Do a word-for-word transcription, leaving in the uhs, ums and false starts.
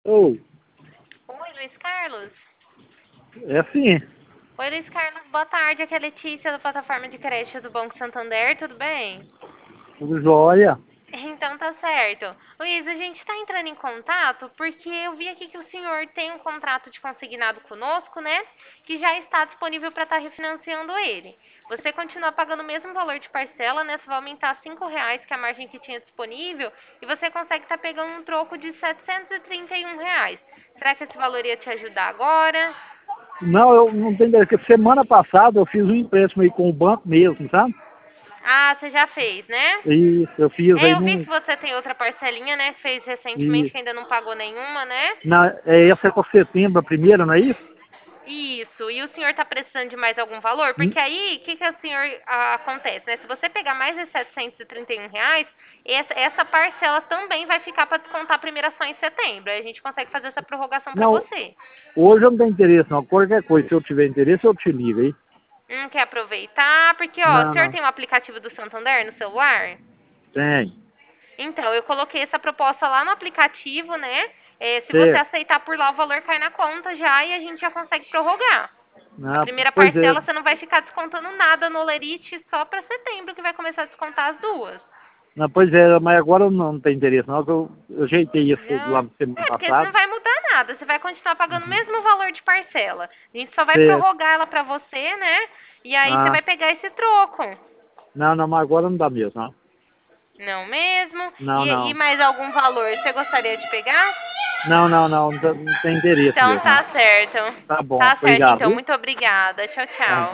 Ou, Oi, Luiz Carlos. é assim, Oi, Luiz Carlos, boa tarde. Aqui é a Letícia da plataforma de crédito do Banco Santander, tudo bem? tudo jóia. Então tá certo. Luiz, a gente está entrando em contato porque eu vi aqui que o senhor tem um contrato de consignado conosco, né? Que já está disponível para estar refinanciando ele. Você continua pagando o mesmo valor de parcela, né? Você vai aumentar cinco reais, que é a margem que tinha disponível, e você consegue estar pegando um troco de setecentos e trinta e um reais. Será que esse valor ia te ajudar agora? Não, eu não tenho ideia, porque semana passada eu fiz um empréstimo aí com o banco mesmo, sabe? Ah, você já fez, né? Isso, eu fiz É, aí eu vi num. que você tem outra parcelinha, né? Fez recentemente Isso. que ainda não pagou nenhuma, né? Na, é, essa é para setembro, a primeira, não é isso? Isso. E o senhor está precisando de mais algum valor? Hum, Porque aí, o que, que o senhor ah, acontece, né? Se você pegar mais de setecentos e trinta e um reais, essa, essa parcela também vai ficar para descontar a primeira só em setembro. Aí a gente consegue fazer essa prorrogação para Não, você. hoje eu não tenho interesse, não. Qualquer coisa, se eu tiver interesse, eu te ligo aí. Hum, quer aproveitar? Porque, ó, o Não, senhor não. tem um aplicativo do Santander no celular? Tem. Então, eu coloquei essa proposta lá no aplicativo, né? É, se você Certo. aceitar por lá, o valor cai na conta já e a gente já consegue prorrogar. A Ah, primeira pois é. parcela você não vai ficar descontando nada no Olerite só para setembro, que vai começar a descontar as duas. Não, pois é, mas agora eu não tenho interesse, não. Que eu, eu ajeitei isso lá Não. no semana É, porque não passada. vai mudar nada. Você vai continuar pagando o Uhum. mesmo valor de parcela. A gente só vai Certo. prorrogar ela para você, né? E aí você Ah, vai pegar esse troco. não, não, mas agora não dá mesmo, não. Não mesmo? Não, E, e não. mais algum valor você gostaria de pegar? Não, não, não, não tem não tem interesse Então mesmo, não. tá certo. Tá bom, Tá certo, obrigado, então. viu? Muito obrigada. Tchau, Ah, tchau.